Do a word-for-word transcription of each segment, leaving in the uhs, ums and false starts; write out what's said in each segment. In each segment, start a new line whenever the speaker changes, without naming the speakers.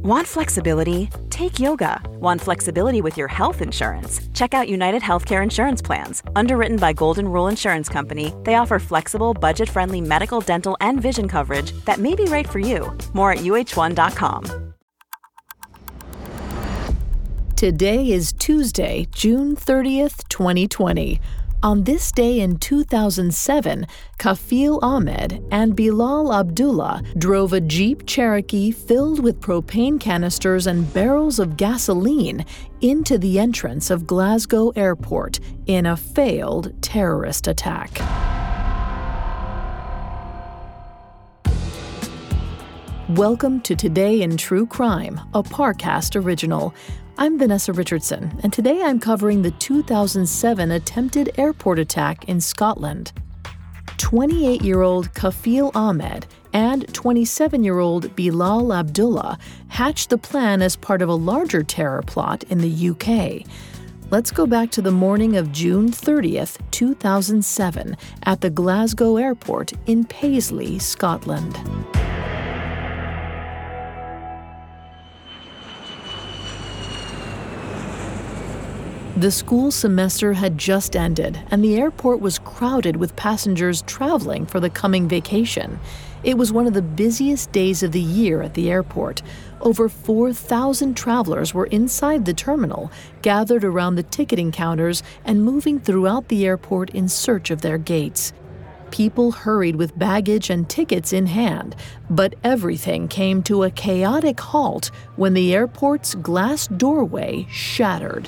Want flexibility? Take yoga. Want flexibility with your health insurance? Check out United Healthcare Insurance Plans. Underwritten by Golden Rule Insurance Company, they offer flexible, budget-friendly medical, dental, and vision coverage that may be right for you. More at U H one dot com.
Today is Tuesday, June thirtieth, twenty twenty. On this day in two thousand seven, Kafil Ahmed and Bilal Abdullah drove a Jeep Cherokee filled with propane canisters and barrels of gasoline into the entrance of Glasgow Airport in a failed terrorist attack. Welcome to Today in True Crime, a Parcast original. I'm Vanessa Richardson, and today I'm covering the two thousand seven attempted airport attack in Scotland. twenty-eight-year-old Kafil Ahmed and twenty-seven-year-old Bilal Abdullah hatched the plan as part of a larger terror plot in the U K. Let's go back to the morning of June thirtieth, two thousand seven, at the Glasgow Airport in Paisley, Scotland. The school semester had just ended, and the airport was crowded with passengers traveling for the coming vacation. It was one of the busiest days of the year at the airport. Over four thousand travelers were inside the terminal, gathered around the ticketing counters and moving throughout the airport in search of their gates. People hurried with baggage and tickets in hand, but everything came to a chaotic halt when the airport's glass doorway shattered.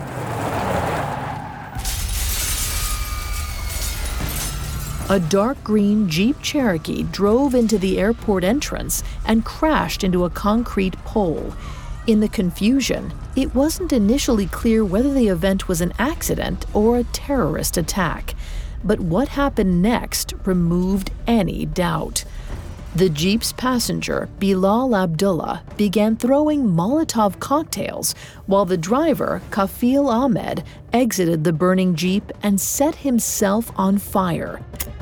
A dark green Jeep Cherokee drove into the airport entrance and crashed into a concrete pole. In the confusion, it wasn't initially clear whether the event was an accident or a terrorist attack. But what happened next removed any doubt. The Jeep's passenger, Bilal Abdullah, began throwing Molotov cocktails, while the driver, Kafil Ahmed, exited the burning Jeep and set himself on fire.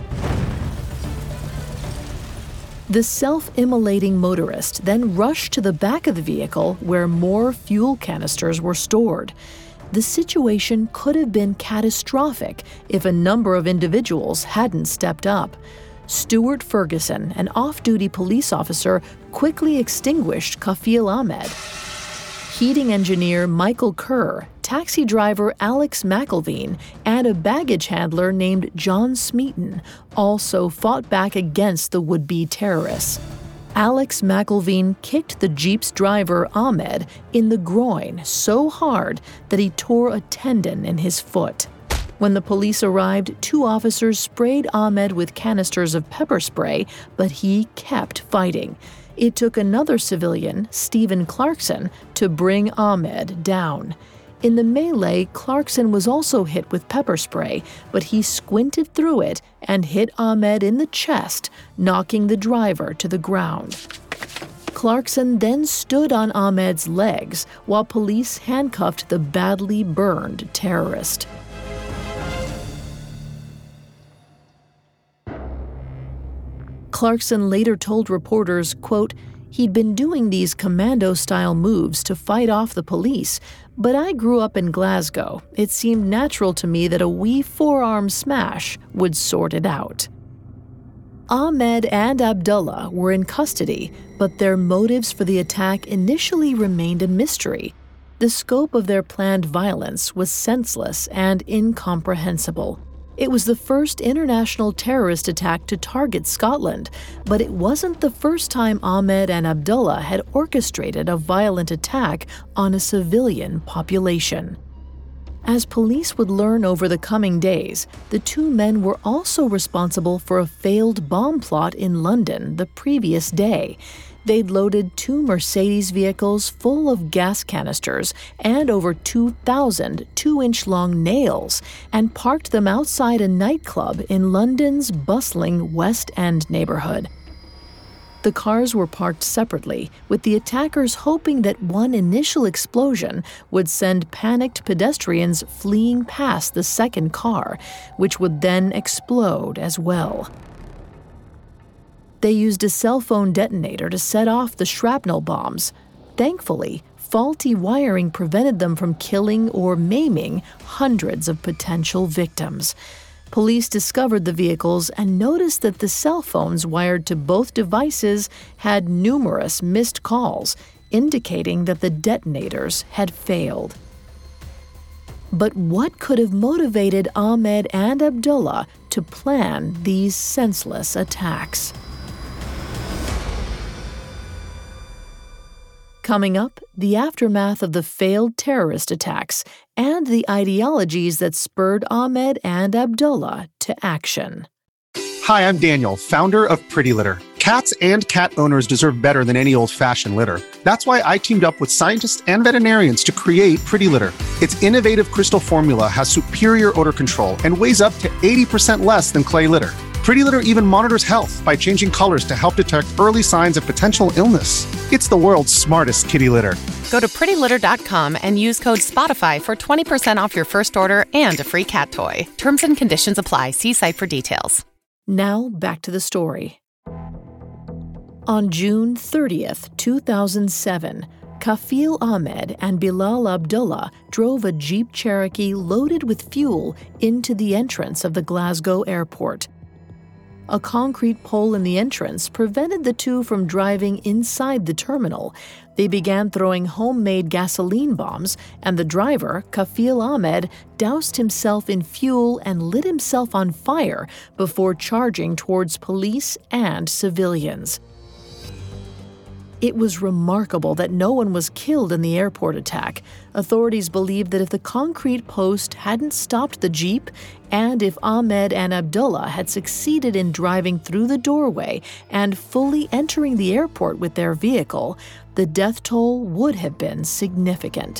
The self-immolating motorist then rushed to the back of the vehicle where more fuel canisters were stored. The situation could have been catastrophic if a number of individuals hadn't stepped up. Stuart Ferguson, an off-duty police officer, quickly extinguished Kafil Ahmed. Heating engineer Michael Kerr, taxi driver Alex McElveen, and a baggage handler named John Smeaton also fought back against the would-be terrorists. Alex McElveen kicked the Jeep's driver, Ahmed, in the groin so hard that he tore a tendon in his foot. When the police arrived, two officers sprayed Ahmed with canisters of pepper spray, but he kept fighting. It took another civilian, Stephen Clarkson, to bring Ahmed down. In the melee, Clarkson was also hit with pepper spray, but he squinted through it and hit Ahmed in the chest, knocking the driver to the ground. Clarkson then stood on Ahmed's legs while police handcuffed the badly burned terrorist. Clarkson later told reporters, quote, "He'd been doing these commando-style moves to fight off the police, but I grew up in Glasgow. It seemed natural to me that a wee forearm smash would sort it out." Ahmed and Abdullah were in custody, but their motives for the attack initially remained a mystery. The scope of their planned violence was senseless and incomprehensible. It was the first international terrorist attack to target Scotland, but it wasn't the first time Ahmed and Abdullah had orchestrated a violent attack on a civilian population. As police would learn over the coming days, the two men were also responsible for a failed bomb plot in London the previous day. They'd loaded two Mercedes vehicles full of gas canisters and over two thousand two-inch-long nails and parked them outside a nightclub in London's bustling West End neighborhood. The cars were parked separately, with the attackers hoping that one initial explosion would send panicked pedestrians fleeing past the second car, which would then explode as well. They used a cell phone detonator to set off the shrapnel bombs. Thankfully, faulty wiring prevented them from killing or maiming hundreds of potential victims. Police discovered the vehicles and noticed that the cell phones wired to both devices had numerous missed calls, indicating that the detonators had failed. But what could have motivated Ahmed and Abdullah to plan these senseless attacks? Coming up, the aftermath of the failed terrorist attacks and the ideologies that spurred Ahmed and Abdullah to action.
Hi, I'm Daniel, founder of Pretty Litter. Cats and cat owners deserve better than any old-fashioned litter. That's why I teamed up with scientists and veterinarians to create Pretty Litter. Its innovative crystal formula has superior odor control and weighs up to eighty percent less than clay litter. Pretty Litter even monitors health by changing colors to help detect early signs of potential illness. It's the world's smartest kitty litter.
Go to pretty litter dot com and use code SPOTIFY for twenty percent off your first order and a free cat toy. Terms and conditions apply. See site for details.
Now, back to the story. On June thirtieth, two thousand seven, Kafil Ahmed and Bilal Abdullah drove a Jeep Cherokee loaded with fuel into the entrance of the Glasgow airport. A concrete pole in the entrance prevented the two from driving inside the terminal. They began throwing homemade gasoline bombs, and the driver, Kafil Ahmed, doused himself in fuel and lit himself on fire before charging towards police and civilians. It was remarkable that no one was killed in the airport attack. Authorities believe that if the concrete post hadn't stopped the Jeep, and if Ahmed and Abdullah had succeeded in driving through the doorway and fully entering the airport with their vehicle, the death toll would have been significant.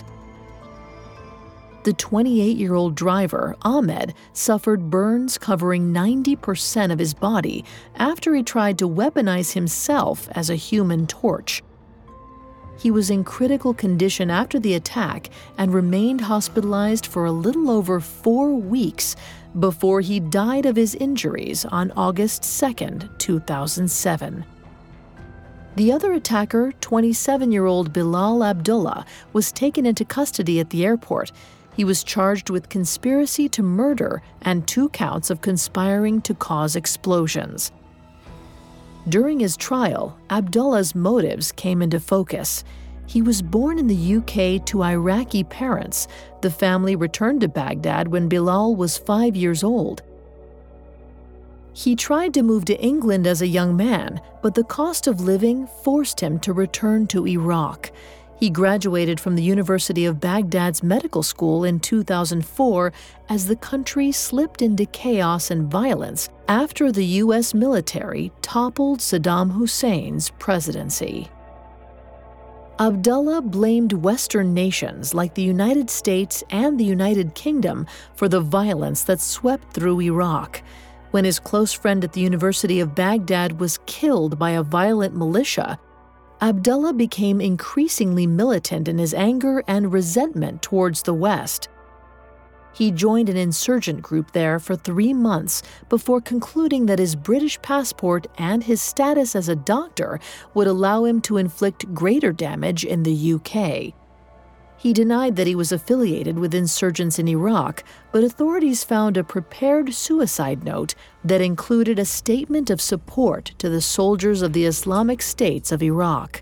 The twenty-eight-year-old driver, Ahmed, suffered burns covering ninety percent of his body after he tried to weaponize himself as a human torch. He was in critical condition after the attack and remained hospitalized for a little over four weeks before he died of his injuries on August second, two thousand seven. The other attacker, twenty-seven-year-old Bilal Abdullah, was taken into custody at the airport. He was charged with conspiracy to murder and two counts of conspiring to cause explosions. During his trial, Abdullah's motives came into focus. He was born in the U K to Iraqi parents. The family returned to Baghdad when Bilal was five years old. He tried to move to England as a young man, but the cost of living forced him to return to Iraq. He graduated from the University of Baghdad's medical school in two thousand four as the country slipped into chaos and violence after the U S military toppled Saddam Hussein's presidency. Abdullah blamed Western nations like the United States and the United Kingdom for the violence that swept through Iraq. When his close friend at the University of Baghdad was killed by a violent militia, Abdullah became increasingly militant in his anger and resentment towards the West. He joined an insurgent group there for three months before concluding that his British passport and his status as a doctor would allow him to inflict greater damage in the U K. He denied that he was affiliated with insurgents in Iraq, but authorities found a prepared suicide note that included a statement of support to the soldiers of the Islamic States of Iraq.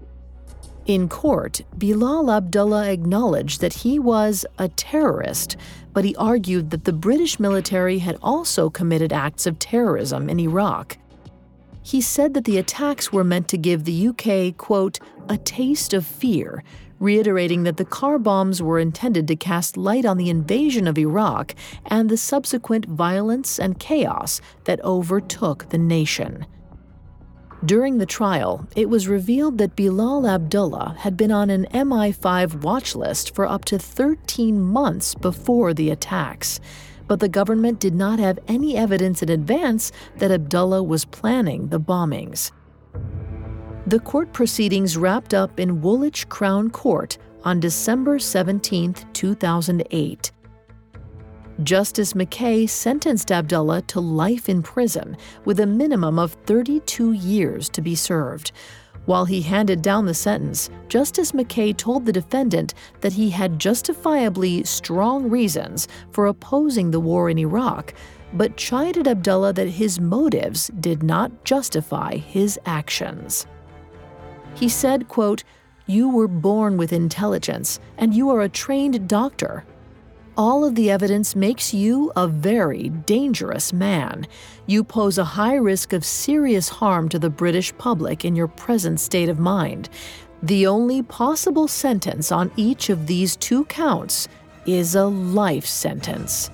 In court, Bilal Abdullah acknowledged that he was a terrorist, but he argued that the British military had also committed acts of terrorism in Iraq. He said that the attacks were meant to give the U K, quote, a taste of fear, reiterating that the car bombs were intended to cast light on the invasion of Iraq and the subsequent violence and chaos that overtook the nation. During the trial, it was revealed that Bilal Abdullah had been on an M I five watch list for up to thirteen months before the attacks, but the government did not have any evidence in advance that Abdullah was planning the bombings. The court proceedings wrapped up in Woolwich Crown Court on December seventeenth, two thousand eight. Justice McKay sentenced Abdullah to life in prison with a minimum of thirty-two years to be served. While he handed down the sentence, Justice McKay told the defendant that he had justifiably strong reasons for opposing the war in Iraq, but chided Abdullah that his motives did not justify his actions. He said, quote, "You were born with intelligence, and you are a trained doctor. All of the evidence makes you a very dangerous man. You pose a high risk of serious harm to the British public in your present state of mind. The only possible sentence on each of these two counts is a life sentence."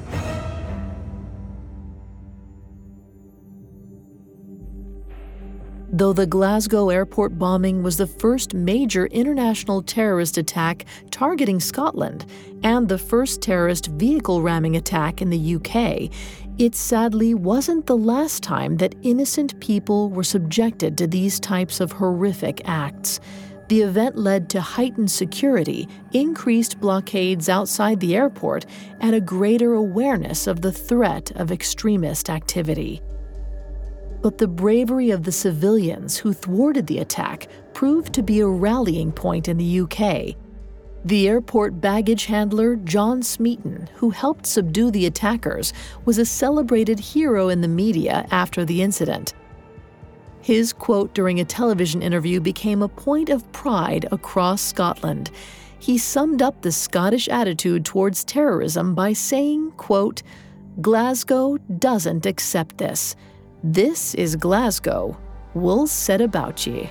Though the Glasgow airport bombing was the first major international terrorist attack targeting Scotland and the first terrorist vehicle ramming attack in the U K, it sadly wasn't the last time that innocent people were subjected to these types of horrific acts. The event led to heightened security, increased blockades outside the airport, and a greater awareness of the threat of extremist activity. But the bravery of the civilians who thwarted the attack proved to be a rallying point in the U K. The airport baggage handler John Smeaton, who helped subdue the attackers, was a celebrated hero in the media after the incident. His quote during a television interview became a point of pride across Scotland. He summed up the Scottish attitude towards terrorism by saying, quote, "Glasgow doesn't accept this. This is Glasgow. We'll set about ye."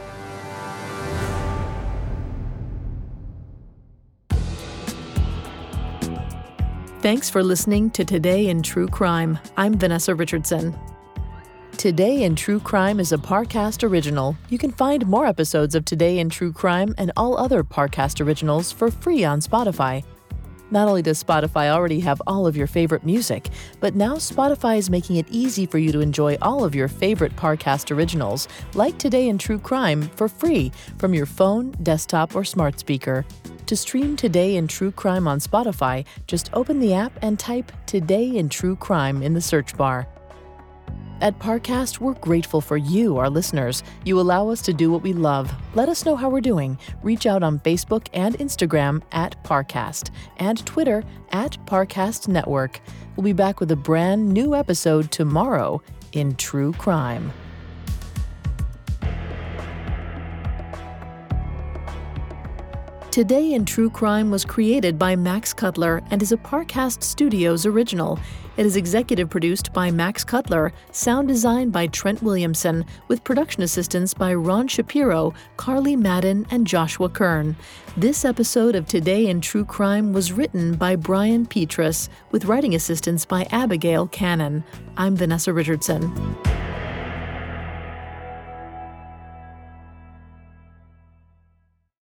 Thanks for listening to Today in True Crime. I'm Vanessa Richardson. Today in True Crime is a Parcast original. You can find more episodes of Today in True Crime and all other Parcast originals for free on Spotify. Not only does Spotify already have all of your favorite music, but now Spotify is making it easy for you to enjoy all of your favorite Parcast originals, like Today in True Crime, for free from your phone, desktop, or smart speaker. To stream Today in True Crime on Spotify, just open the app and type Today in True Crime in the search bar. At Parcast, we're grateful for you, our listeners. You allow us to do what we love. Let us know how we're doing. Reach out on Facebook and Instagram at Parcast and Twitter at Parcast Network. We'll be back with a brand new episode tomorrow in True Crime. Today in True Crime was created by Max Cutler and is a Parcast Studios original. It is executive produced by Max Cutler, sound designed by Trent Williamson, with production assistance by Ron Shapiro, Carly Madden, and Joshua Kern. This episode of Today in True Crime was written by Brian Petrus, with writing assistance by Abigail Cannon. I'm Vanessa Richardson.